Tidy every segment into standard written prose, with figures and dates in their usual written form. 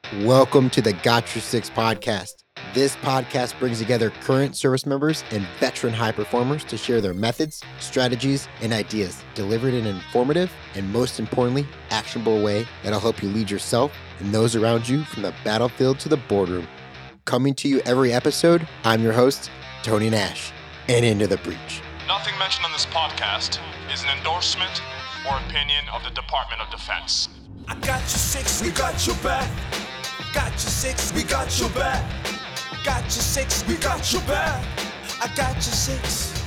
Welcome to the Got Your Six podcast. This podcast brings together current service members and veteran high performers to share their methods, strategies, and ideas, delivered in an informative and, most importantly, actionable way that'll help you lead yourself and those around you from the battlefield to the boardroom. Coming to you every episode, I'm your host, Tony Nash, and Into the Breach. Nothing mentioned on this podcast is an endorsement or opinion of the Department of Defense. I got your six, we got your back. Got your six, we got your back. Got your six, we got your back. I got your six.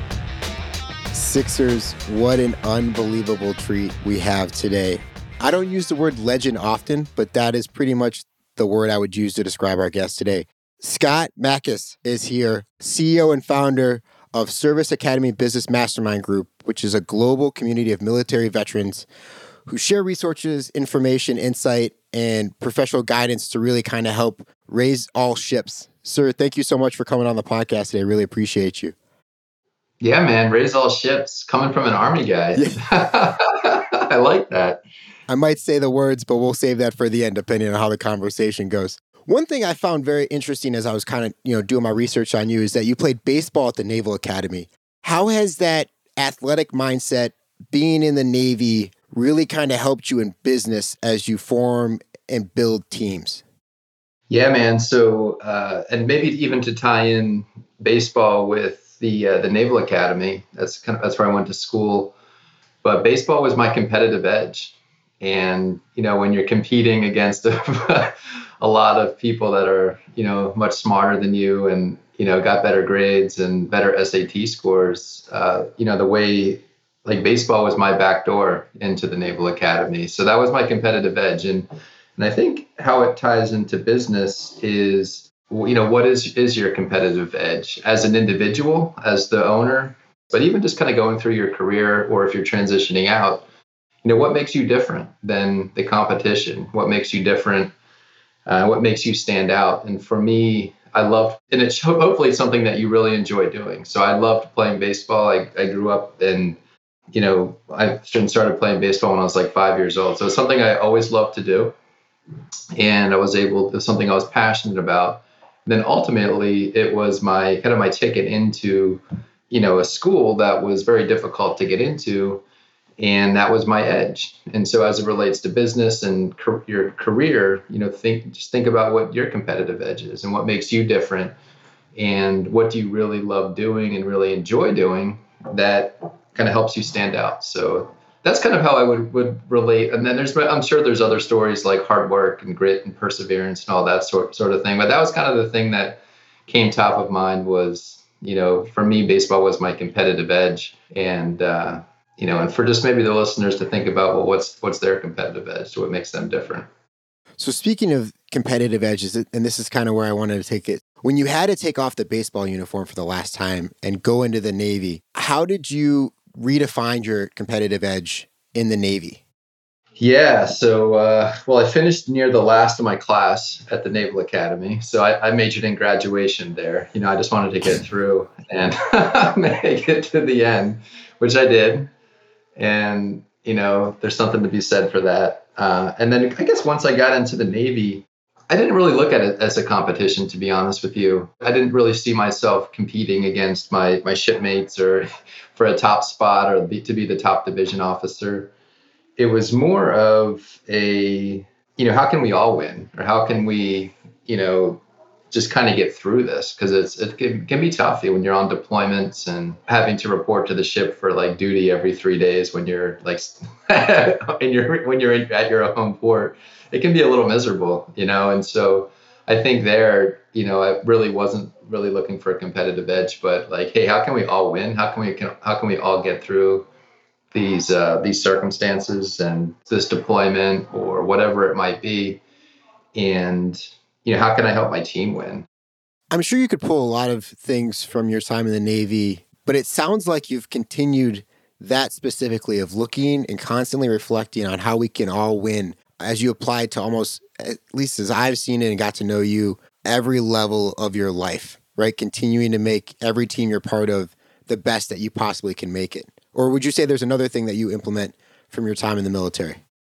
Sixers, what an unbelievable treat we have today. I don't use the word legend often, but that is pretty much the word I would use to describe our guest today. Scott Mackes is here, CEO and founder of Service Academy Business Mastermind Group, which is a global community of military veterans who share resources, information, insight, and professional guidance to really kind of help raise all ships. Sir, thank you so much for coming on the podcast today. Really appreciate you. Yeah, man, raise all ships. Coming from an Army guy. Yeah. I like that. I might say the words, but we'll save that for the end, depending on how the conversation goes. One thing I found very interesting as I was kind of, doing my research on you is that you played baseball at the Naval Academy. How has that athletic mindset, being in the Navy, really kind of helped you in business as you form and build teams? Yeah, man. So, and maybe even to tie in baseball with the Naval Academy, that's where I went to school. But baseball was my competitive edge. And, when you're competing against a lot of people that are, much smarter than you and, got better grades and better SAT scores, the way, like, baseball was my back door into the Naval Academy. So that was my competitive edge. And I think how it ties into business is, what is your competitive edge as an individual, as the owner, but even just kind of going through your career, or if you're transitioning out, what makes you different than the competition? What makes you different? What makes you stand out? And for me, I loved, and it's hopefully something that you really enjoy doing. So I loved playing baseball. I grew up and, I started playing baseball when I was like 5 years old. So it's something I always loved to do. And it was something I was passionate about. And then ultimately it was my ticket into, a school that was very difficult to get into. And that was my edge. And so as it relates to business and your career, think about what your competitive edge is and what makes you different and what do you really love doing and really enjoy doing that kind of helps you stand out. So that's kind of how I would relate. And then I'm sure there's other stories like hard work and grit and perseverance and all that sort of thing. But that was kind of the thing that came top of mind was, for me, baseball was my competitive edge. And, and for just maybe the listeners to think about, well, what's their competitive edge? What makes them different? So speaking of competitive edges, and this is kind of where I wanted to take it, when you had to take off the baseball uniform for the last time and go into the Navy, how did you redefine your competitive edge in the Navy? Yeah, so, I finished near the last of my class at the Naval Academy. So I majored in graduation there. I just wanted to get through and make it to the end, which I did. And, there's something to be said for that. And then I guess once I got into the Navy, I didn't really look at it as a competition, to be honest with you. I didn't really see myself competing against my shipmates or for a top spot or to be the top division officer. It was more of a, how can we all win? Or how can we, just kind of get through this? Because it can be tough when you're on deployments and having to report to the ship for like duty every 3 days when you're like, when you're at your home port. It can be a little miserable, and so I think there, I really wasn't really looking for a competitive edge, but like, hey, how can we all win? How can we all get through these circumstances and this deployment or whatever it might be? And, how can I help my team win? I'm sure you could pull a lot of things from your time in the Navy, but it sounds like you've continued that specifically of looking and constantly reflecting on how we can all win as you apply to almost, at least as I've seen it and got to know you, every level of your life, right? Continuing to make every team you're part of the best that you possibly can make it. Or would you say there's another thing that you implement from your time in the military?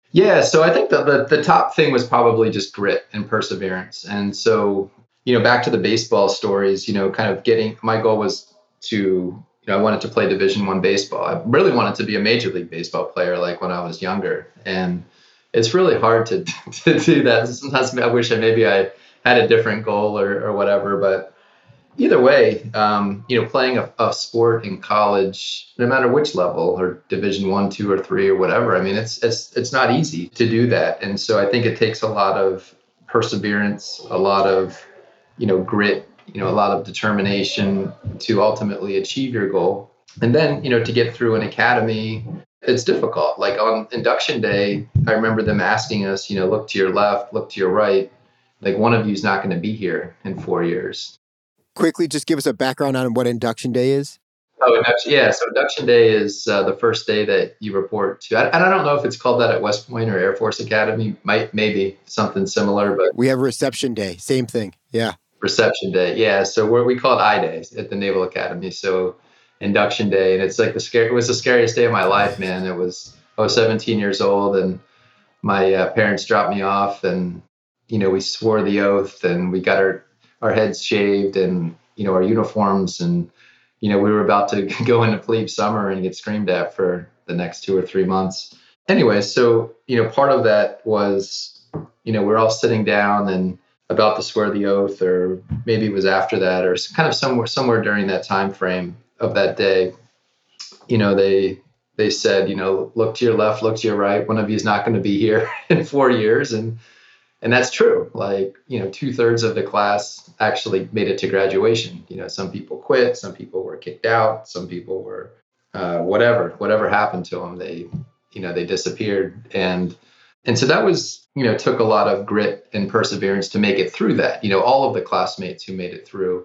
Yeah, so I think the top thing was probably just grit and perseverance. And so, back to the baseball stories, kind of getting my goal was to, I wanted to play Division I baseball. I really wanted to be a Major League Baseball player like when I was younger. And it's really hard to to do that. Sometimes I wish I had a different goal or whatever, but either way, playing a sport in college, no matter which level or Division I, two, or three, or whatever. I mean, it's not easy to do that, and so I think it takes a lot of perseverance, a lot of grit, a lot of determination to ultimately achieve your goal. And then to get through an academy, it's difficult. Like on induction day, I remember them asking us, look to your left, look to your right. Like one of you is not going to be here in 4 years. Quickly, just give us a background on what induction day is. Oh, induction, yeah. So induction day is the first day that you report to. And I don't know if it's called that at West Point or Air Force Academy. Maybe something similar, but we have reception day. Same thing. Yeah. Reception day. Yeah. So we call it I-Day at the Naval Academy. So induction day, and it's like it was the scariest day of my life, man. I was 17 years old, and my parents dropped me off, and we swore the oath, and we got our heads shaved, and our uniforms, and we were about to go into plebe summer and get screamed at for the next 2 or 3 months. Anyway, so part of that was we're all sitting down and about to swear the oath, or maybe it was after that, or kind of somewhere during that time frame of that day. They said, look to your left, look to your right. One of you is not going to be here in 4 years, and that's true. Like 2/3 of the class actually made it to graduation. Some people quit, some people were kicked out, some people were whatever happened to them. They disappeared, and so that was took a lot of grit and perseverance to make it through that. All of the classmates who made it through,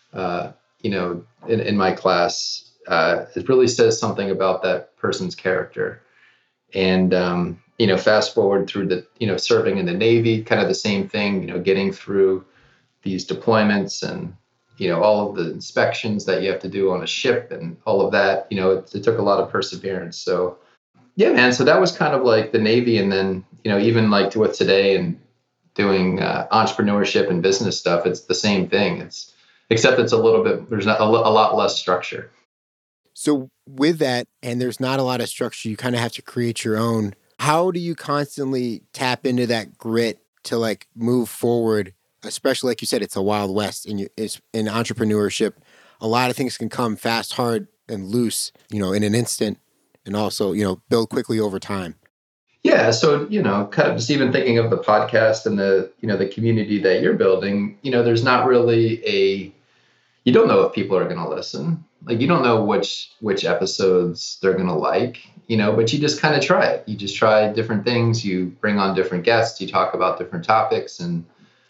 in my class. It really says something about that person's character. And, fast forward through the, serving in the Navy, kind of the same thing, getting through these deployments and, all of the inspections that you have to do on a ship and all of that, it took a lot of perseverance. So, yeah, man. So that was kind of like the Navy. And then, even like to what today and doing entrepreneurship and business stuff, it's the same thing. Except it's a little bit, there's not a lot less structure. So with that, and there's not a lot of structure, you kind of have to create your own. How do you constantly tap into that grit to like move forward? Especially like you said, it's a Wild West it's in entrepreneurship. A lot of things can come fast, hard, and loose, in an instant, and also, build quickly over time. Yeah. So, kind of just even thinking of the podcast and the community that you're building, there's not really you don't know if people are going to listen. Like, you don't know which episodes they're going to like, but you just kind of try it. You just try different things. You bring on different guests. You talk about different topics, and,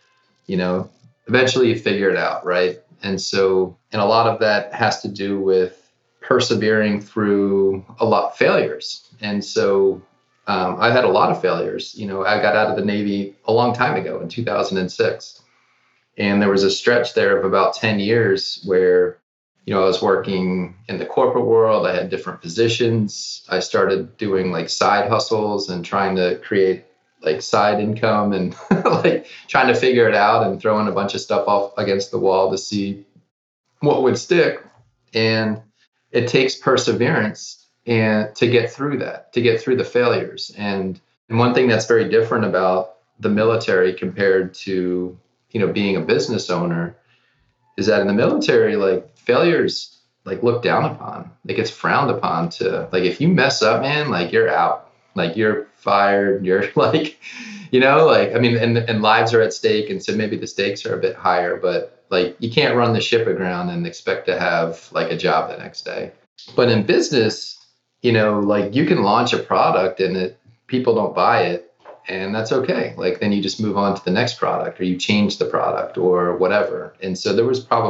eventually you figure it out. Right. And a lot of that has to do with persevering through a lot of failures. And so I had a lot of failures. I got out of the Navy a long time ago in 2006. And there was a stretch there of about 10 years where, I was working in the corporate world. I had different positions. I started doing like side hustles and trying to create like side income and like trying to figure it out and throwing a bunch of stuff off against the wall to see what would stick. And it takes perseverance and to get through that, to get through the failures. And one thing that's very different about the military compared to being a business owner is that in the military, like failures, like looked down upon, like it's frowned upon to, like, if you mess up, man, like you're out, like you're fired, you're like, and lives are at stake. And so maybe the stakes are a bit higher, but like, you can't run the ship aground and expect to have like a job the next day. But in business, like you can launch a product and people don't buy it. And that's okay. Like, then you just move on to the next product, or you change the product or whatever. And so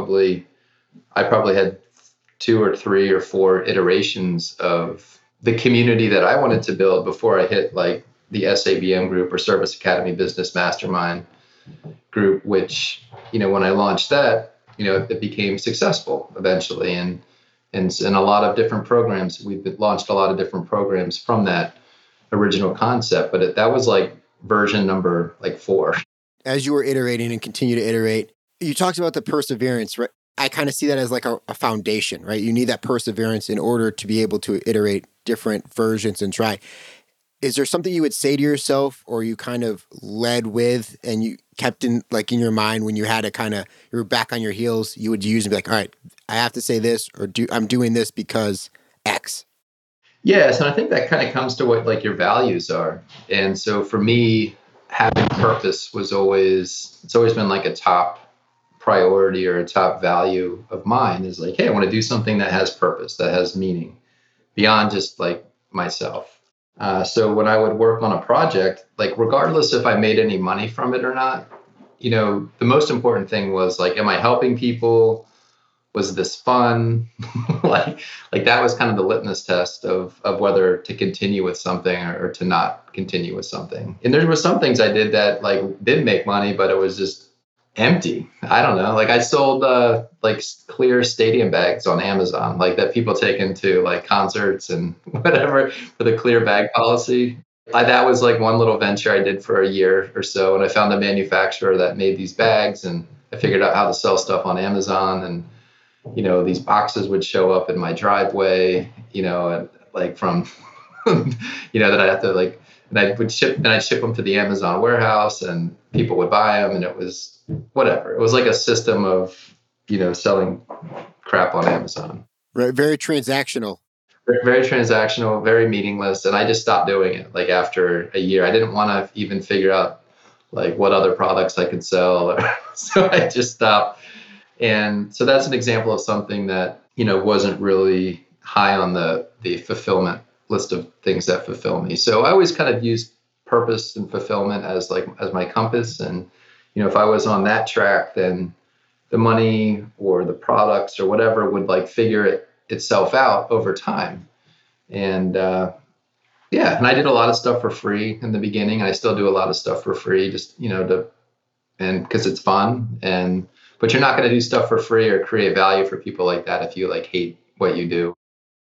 I probably had 2 or 3 or 4 iterations of the community that I wanted to build before I hit like the SABM group or Service Academy Business Mastermind group, which, when I launched that, it became successful eventually. And a lot of different programs, we've launched a lot of different programs from that original concept, but that was like version number like 4. As you were iterating and continue to iterate, you talked about the perseverance, right? I kind of see that as like a foundation, right? You need that perseverance in order to be able to iterate different versions and try. Is there something you would say to yourself, or you kind of led with and you kept in your mind when you had to you were back on your heels, you would use and be like, all right, I have to say this, or I'm doing this because X. Yes. And I think that kind of comes to what like your values are. And so for me, having purpose it's always been like a top priority or a top value of mine is like, hey, I want to do something that has purpose, that has meaning beyond just like myself. So when I would work on a project, like regardless if I made any money from it or not, the most important thing was like, am I helping people? Was this fun? like that was kind of the litmus test of whether to continue with something or to not continue with something. And there were some things I did that like did make money, but it was just empty. I don't know. Like I sold like clear stadium bags on Amazon, like that people take into like concerts and whatever for the clear bag policy. That was like one little venture I did for a year or so. And I found a manufacturer that made these bags, and I figured out how to sell stuff on Amazon. And, these boxes would show up in my driveway, and like from, that I have to like, and I'd ship them to the Amazon warehouse and people would buy them. And it was whatever. It was like a system of, selling crap on Amazon. Right. Very transactional. Very transactional, very meaningless. And I just stopped doing it like after a year. I didn't want to even figure out like what other products I could sell. So I just stopped. And so that's an example of something that, wasn't really high on the fulfillment list of things that fulfill me. So I always kind of use purpose and fulfillment as my compass. And, if I was on that track, then the money or the products or whatever would like figure itself out over time. And and I did a lot of stuff for free in the beginning. I still do a lot of stuff for free, just, and because it's fun. But you're not going to do stuff for free or create value for people like that if you like hate what you do.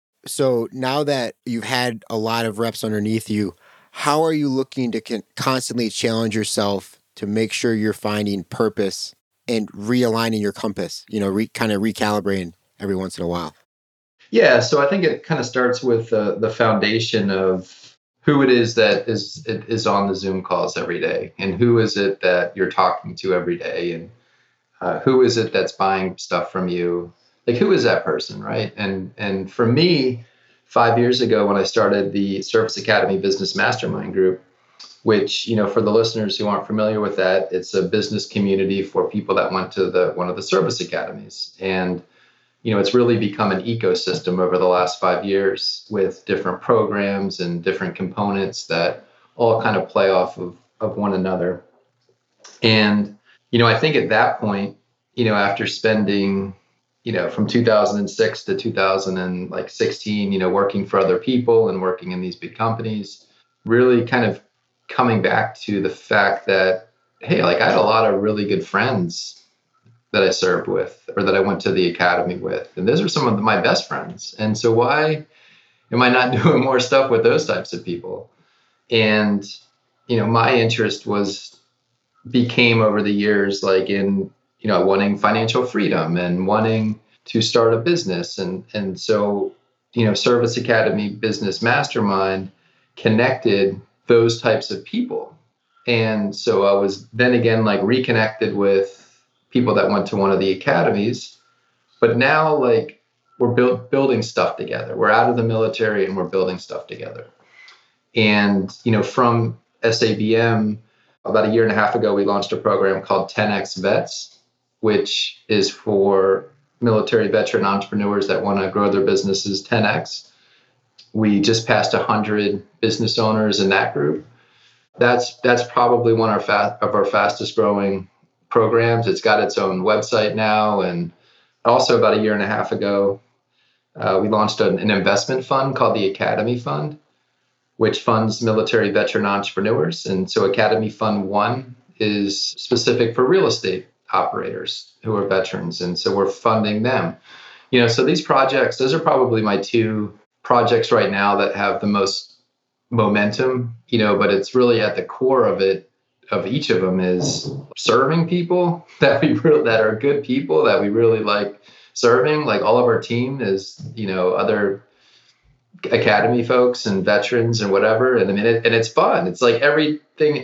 So now that you've had a lot of reps underneath you, how are you looking to constantly challenge yourself to make sure you're finding purpose and realigning your compass, kind of recalibrating every once in a while? Yeah. So I think it kind of starts with the foundation of who it is that is on the Zoom calls every day, and who is it that you're talking to every day, and who is it that's buying stuff from you? Like, who is that person, right? And for me, 5 years ago, when I started the Service Academy Business Mastermind Group, which, for the listeners who aren't familiar with that, it's a business community for people that went to one of the service academies. And, it's really become an ecosystem over the last 5 years with different programs and different components that all kind of play off of one another. And I think at that point, after spending, from 2006 to 2016, working for other people and working in these big companies, really kind of coming back to the fact that, hey, like I had a lot of really good friends that I served with or that I went to the academy with. And those are some of my best friends. And so why am I not doing more stuff with those types of people? And, my interest became over the years, like in, wanting financial freedom and wanting to start a business. And so, Service Academy Business Mastermind connected those types of people. And so I was then again, like reconnected with people that went to one of the academies, but now like we're building stuff together. We're out of the military and we're building stuff together. And, from SABM, about a year and a half ago, we launched a program called 10X Vets, which is for military veteran entrepreneurs that want to grow their businesses 10X. We just passed 100 business owners in that group. That's probably one of our fastest growing programs. It's got its own website now. And also about a year and a half ago, we launched an investment fund called the Academy Fund, which funds military veteran entrepreneurs. And so Academy Fund 1 is specific for real estate operators who are veterans. And so we're funding them. So these projects, those are probably my two projects right now that have the most momentum, but it's really at the core of it, of each of them, is serving people that are good people that we really like serving. Like all of our team is, other academy folks and veterans and whatever. And I mean, and it's fun. It's like every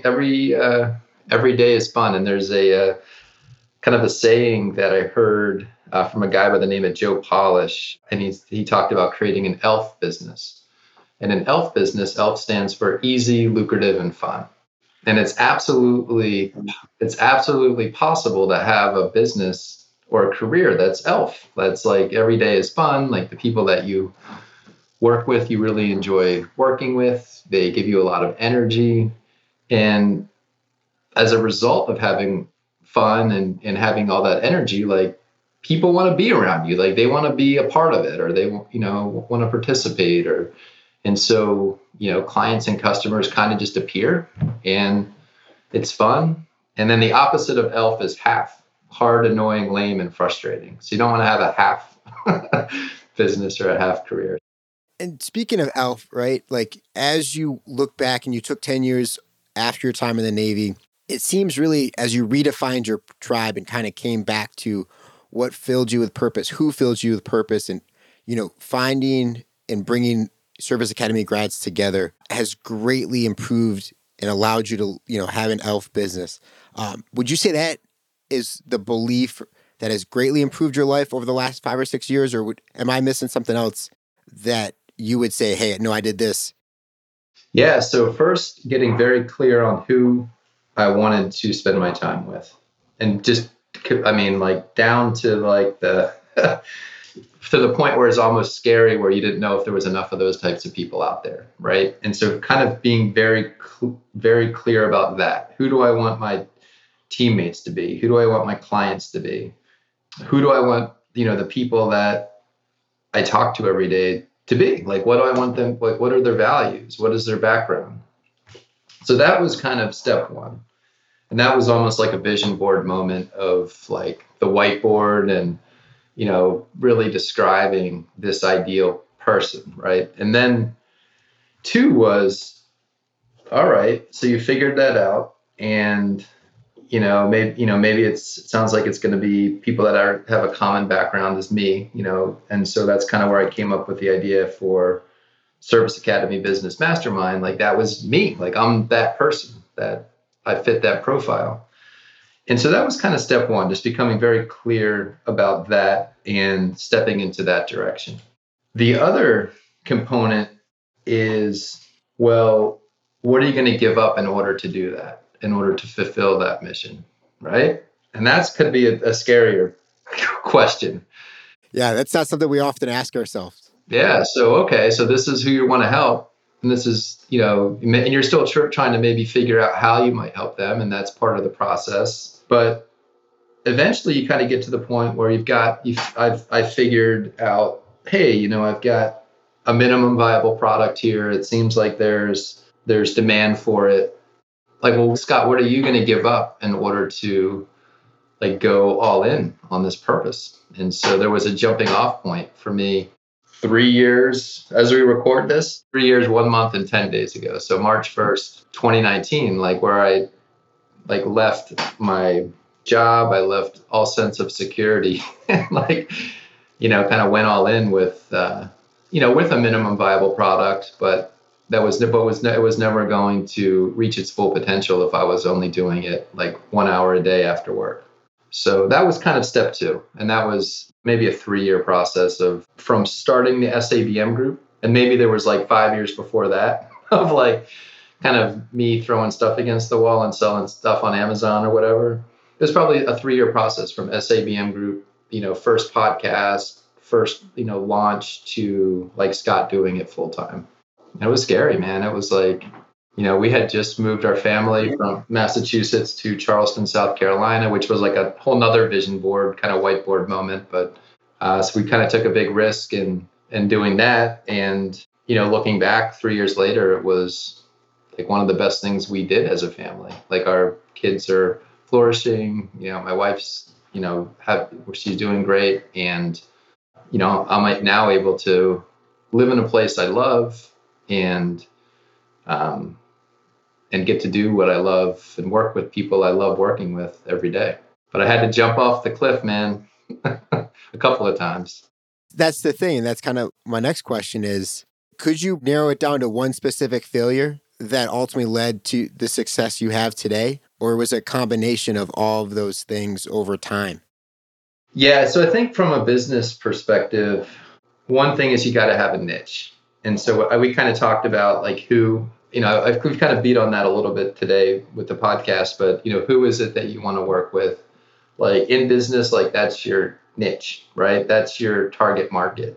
day is fun. And there's a kind of a saying that I heard from a guy by the name of Joe Polish, and he talked about creating an ELF business. And an ELF business, ELF stands for easy, lucrative, and fun. And it's absolutely possible to have a business or a career that's ELF. That's like every day is fun. Like the people that you work with, you really enjoy working with. They give you a lot of energy. And as a result of having fun and having all that energy, like people want to be around you. Like they want to be a part of it, or they, want to participate, and so, clients and customers kind of just appear, and it's fun. And then the opposite of ELF is half: hard, annoying, lame, and frustrating. So you don't want to have a half business or a half career. And speaking of ELF, right? Like as you look back and you took 10 years after your time in the Navy, it seems really as you redefined your tribe and kind of came back to what filled you with purpose, who filled you with purpose, and, finding and bringing Service Academy grads together has greatly improved and allowed you to, have an ELF business. Would you say that is the belief that has greatly improved your life over the last 5 or 6 years, or am I missing something else that you would say, hey, no, I did this? Yeah. So first, getting very clear on who I wanted to spend my time with, and just, down to like to the point where it's almost scary, where you didn't know if there was enough of those types of people out there, right? And so kind of being very clear about that. Who do I want my teammates to be? Who do I want my clients to be? Who do I want, the people that I talk to every day to be? Like, what do I want them, what are their values? What is their background? So that was kind of step one. And that was almost like a vision board moment of like the whiteboard and, really describing this ideal person, right? And then 2 was, all right, so you figured that out, and maybe it sounds like it's going to be people that have a common background as me, and so that's kind of where I came up with the idea for Service Academy Business Mastermind. Like that was me, like I'm that person, that I fit that profile. And so that was kind of step 1, just becoming very clear about that and stepping into that direction. The other component is, well, what are you going to give up in order to do that, in order to fulfill that mission, right? And that's could be a scarier question. Yeah, that's not something we often ask ourselves. Yeah. So, okay, so this is who you want to help. And this is, and you're still trying to maybe figure out how you might help them. And that's part of the process. But eventually you kind of get to the point where I've figured out, hey, I've got a minimum viable product here. It seems like there's demand for it. Like, well, Scott, what are you going to give up in order to like go all in on this purpose? And so there was a jumping off point for me 3 years as we record this, 3 years, 1 month and 10 days ago. So March 1st, 2019, like where I like left my job, I left all sense of security, like, kind of went all in with, with a minimum viable product, but it was never going to reach its full potential if I was only doing it like 1 hour a day after work. So that was kind of step 2. And that was maybe a 3-year process from starting the SABM group. And maybe there was like 5 years before that of like kind of me throwing stuff against the wall and selling stuff on Amazon or whatever. It was probably a 3-year process from SABM group, first podcast, first, launch to like Scott doing it full time. It was scary, man. It was like, we had just moved our family from Massachusetts to Charleston, South Carolina, which was like a whole nother vision board, kind of whiteboard moment. But so we kind of took a big risk in doing that. And, looking back 3 years later, it was like one of the best things we did as a family. Like our kids are flourishing, my wife's, she's doing great. And, I'm like now able to live in a place I love and and get to do what I love and work with people I love working with every day. But I had to jump off the cliff, man, a couple of times. That's the thing. And that's kind of my next question is, could you narrow it down to one specific failure that ultimately led to the success you have today? Or was it a combination of all of those things over time? Yeah, so I think from a business perspective, one thing is you got to have a niche. And so we kind of talked about like who, we've kind of beat on that a little bit today with the podcast, but, who is it that you want to work with? Like in business, like that's your niche, right? That's your target market.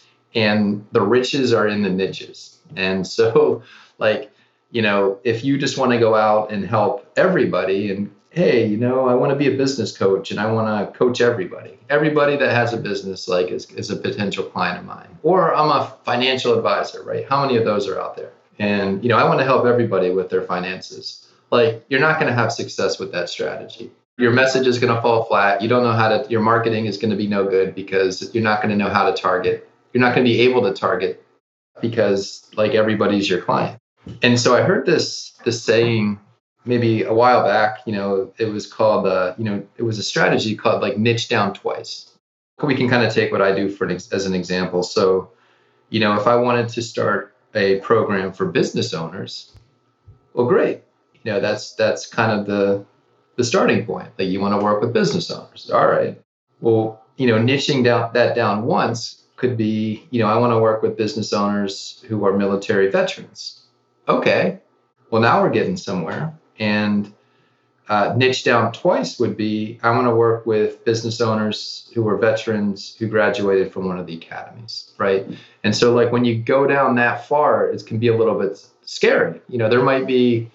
And the riches are in the niches. And so like, if you just want to go out and help everybody and, hey, I want to be a business coach and I want to coach everybody that has a business, like is a potential client of mine, or I'm a financial advisor, right? How many of those are out there? And, I want to help everybody with their finances. Like you're not going to have success with that strategy. Your message is going to fall flat. You don't know your marketing is going to be no good because you're not going to know how to target. You're not going to be able to target because like everybody's your client. And so I heard this saying maybe a while back, it was called, it was a strategy called like niche down twice. We can kind of take what I do as an example. So, if I wanted to start a program for business owners, well, great. That's kind of the starting point. Like you want to work with business owners. All right. Well, niching down once could be, I want to work with business owners who are military veterans. Okay. Well, now we're getting somewhere. And niche down twice would be, I want to work with business owners who are veterans who graduated from one of the academies, right? And so like when you go down that far, it can be a little bit scary. There might be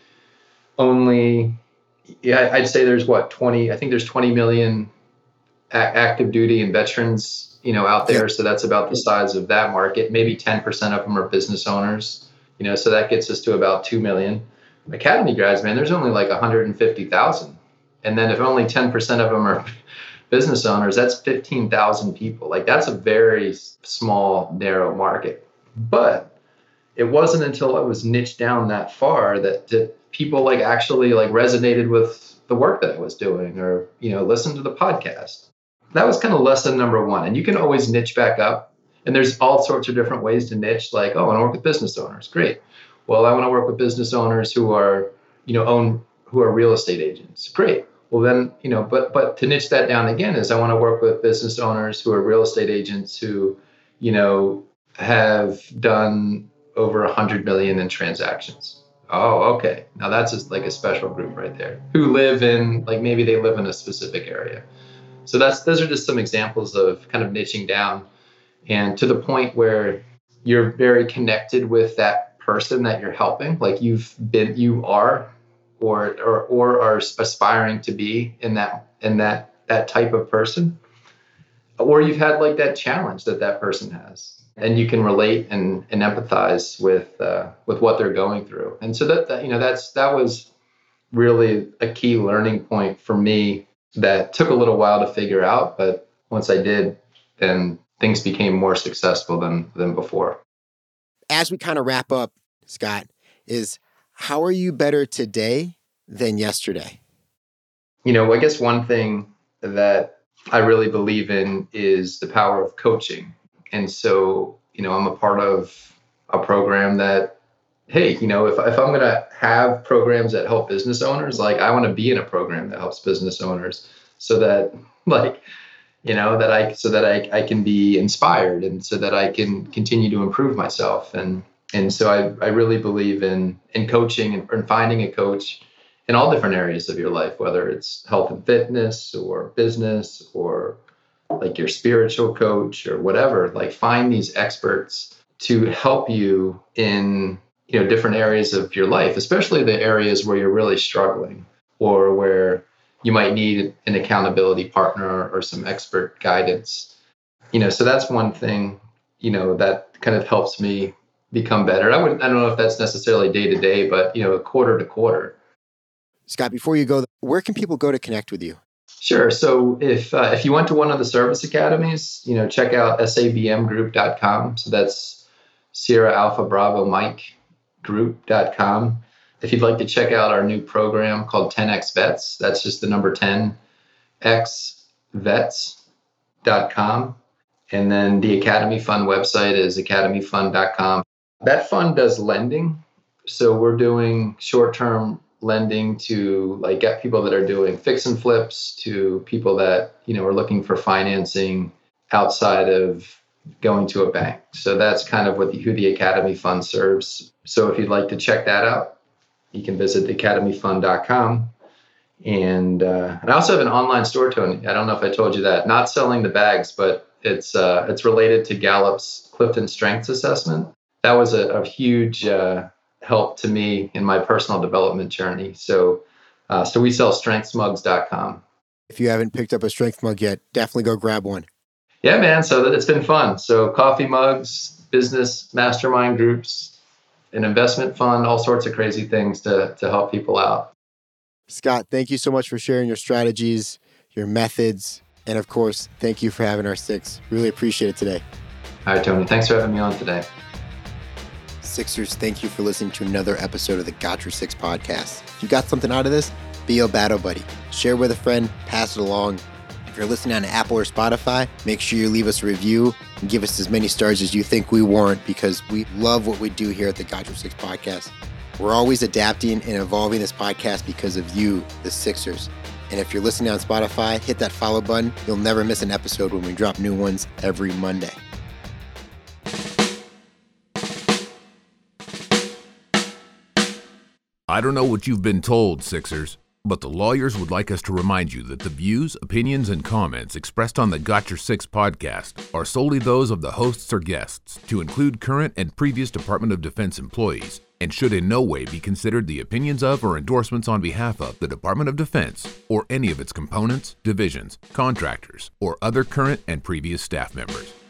only, I'd say there's 20, I think there's 20 million active duty and veterans, out there. So that's about the size of that market. Maybe 10% of them are business owners, so that gets us to about 2 million. Academy grads, man, there's only like 150,000. And then if only 10% of them are business owners, that's 15,000 people. Like that's a very small, narrow market. But it wasn't until I was niched down that far that people like actually like resonated with the work that I was doing or, listened to the podcast. That was kind of lesson number one. And you can always niche back up. And there's all sorts of different ways to niche, like, oh, I want to work with business owners. Great. Well, I want to work with business owners who are, who are real estate agents. Great. Well, then, but to niche that down again is I want to work with business owners who are real estate agents who, have done over 100 million in transactions. Oh, okay. Now that's just like a special group right there who live in, like, maybe they live in a specific area. So those are just some examples of kind of niching down and to the point where you're very connected with that person that you're helping. Like you are, or are aspiring to be in that type of person, or you've had like that challenge that person has. And you can relate and empathize with what they're going through. And so that was really a key learning point for me that took a little while to figure out. But once I did, then things became more successful than before. As we kind of wrap up, Scott, is how are you better today than yesterday? I guess one thing that I really believe in is the power of coaching. And so, I'm a part of a program that, hey, if I'm going to have programs that help business owners, like I want to be in a program that helps business owners so that I can be inspired and so that I can continue to improve myself. And so I really believe in coaching and finding a coach in all different areas of your life, whether it's health and fitness or business or like your spiritual coach or whatever. Like find these experts to help you in different areas of your life, especially the areas where you're really struggling or where you might need an accountability partner or some expert guidance. So that's one thing, that kind of helps me become better. I don't know if that's necessarily day to day, but quarter to quarter. Scott, before you go, where can people go to connect with you? Sure. So if you went to one of the service academies, check out sabmgroup.com. So that's Sierra Alpha Bravo Mike group.com. If you'd like to check out our new program called 10X Vets, that's just the number 10xvets.com. And then the Academy Fund website is academyfund.com. That fund does lending. So we're doing short-term lending to get people that are doing fix and flips, to people that, are looking for financing outside of going to a bank. So that's kind of who the Academy Fund serves. So if you'd like to check that out, you can visit academyfund.com. And I also have an online store, Tony. I don't know if I told you that. Not selling the bags, but it's related to Gallup's Clifton Strengths Assessment. That was a huge help to me in my personal development journey. So we sell strengthsmugs.com. If you haven't picked up a strength mug yet, definitely go grab one. Yeah, man. So it's been fun. So coffee mugs, business mastermind groups, an investment fund, all sorts of crazy things to help people out. Scott, thank you so much for sharing your strategies, your methods, and of course, thank you for having our six. Really appreciate it today. All right, Tony. Thanks for having me on today. Sixers, thank you for listening to another episode of the Got Your Six podcast. If you got something out of this, be a battle buddy. Share with a friend, pass it along. If you're listening on Apple or Spotify, make sure you leave us a review and give us as many stars as you think we warrant, because we love what we do here at the Got Your Six podcast. We're always adapting and evolving this podcast because of you, the Sixers. And if you're listening on Spotify, hit that follow button. You'll never miss an episode when we drop new ones every Monday. I don't know what you've been told, Sixers, but the lawyers would like us to remind you that the views, opinions, and comments expressed on the Got Your Six podcast are solely those of the hosts or guests, to include current and previous Department of Defense employees, and should in no way be considered the opinions of or endorsements on behalf of the Department of Defense or any of its components, divisions, contractors, or other current and previous staff members.